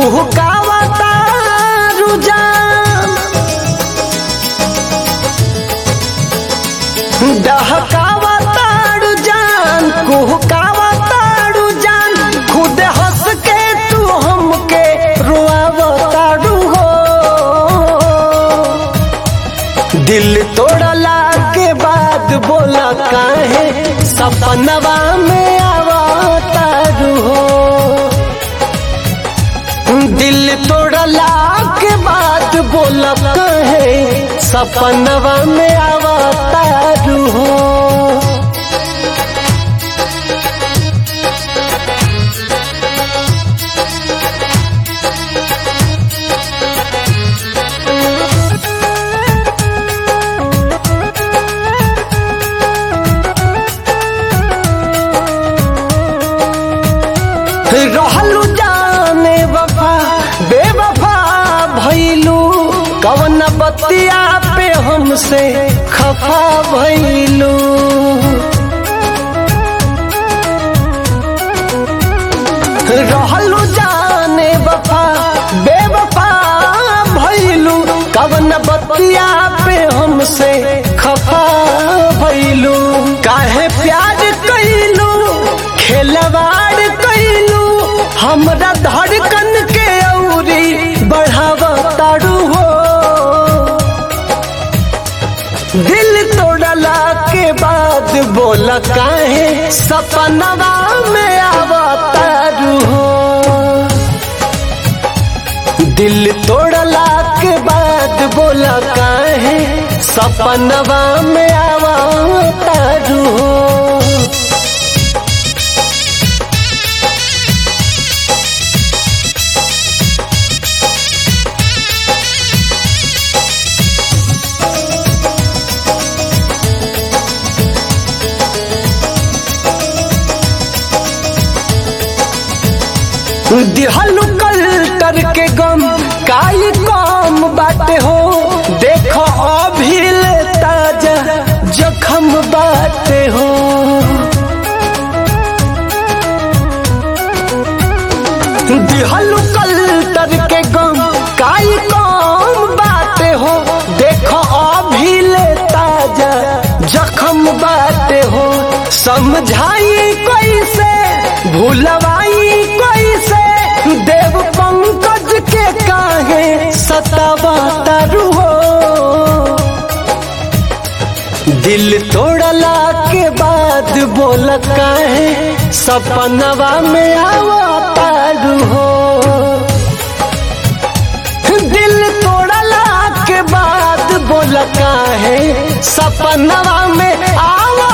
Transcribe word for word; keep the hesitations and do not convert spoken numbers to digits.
कुहकावता रुजान डहकावता रुजान कुहकावता रुजान खुद हंस के तू हमके रोआवता हो। दिल तोड़ला के बाद बोला काहे सपनवा में आवता हो। दिल तोड़ला के बाद बोला काहे सपनवा में आवता हो। रहलू जाने वफा बेवफा भइलू कवन बतिया पे हमसे खफा भइलू। रहलू जाने वफा बेवफा भइलू कवन बतिया पे हमसे खफा भइलू। काहे प्यार कइलू खेलवाड़ कइलू हमरा धड़कन के औरी बढ़ावताड़ू हो। दिल तोड़ला के बाद बोला काहे सपनवा में आवताड़ू हो। दिल तोड़ला के बाद बोला काहे सपनवा में आवताड़ू हो। दिहलू कल्टर के गम काई कम बाटे हो। देखो अभिल ताजा जखम बाटे हो। दिहलू कल्टर के गम काई कम बाटे हो। देखो अभिल ताजा जखम बाटे हो। समझाई कैसे भूलवाई कैसे देव पंकज के काहे सतावतारू हो। दिल तोड़ला के बाद बोल काहे सपनवा में आवतारू हो। दिल तोड़ला के बाद बोल काहे सपनवा में आवा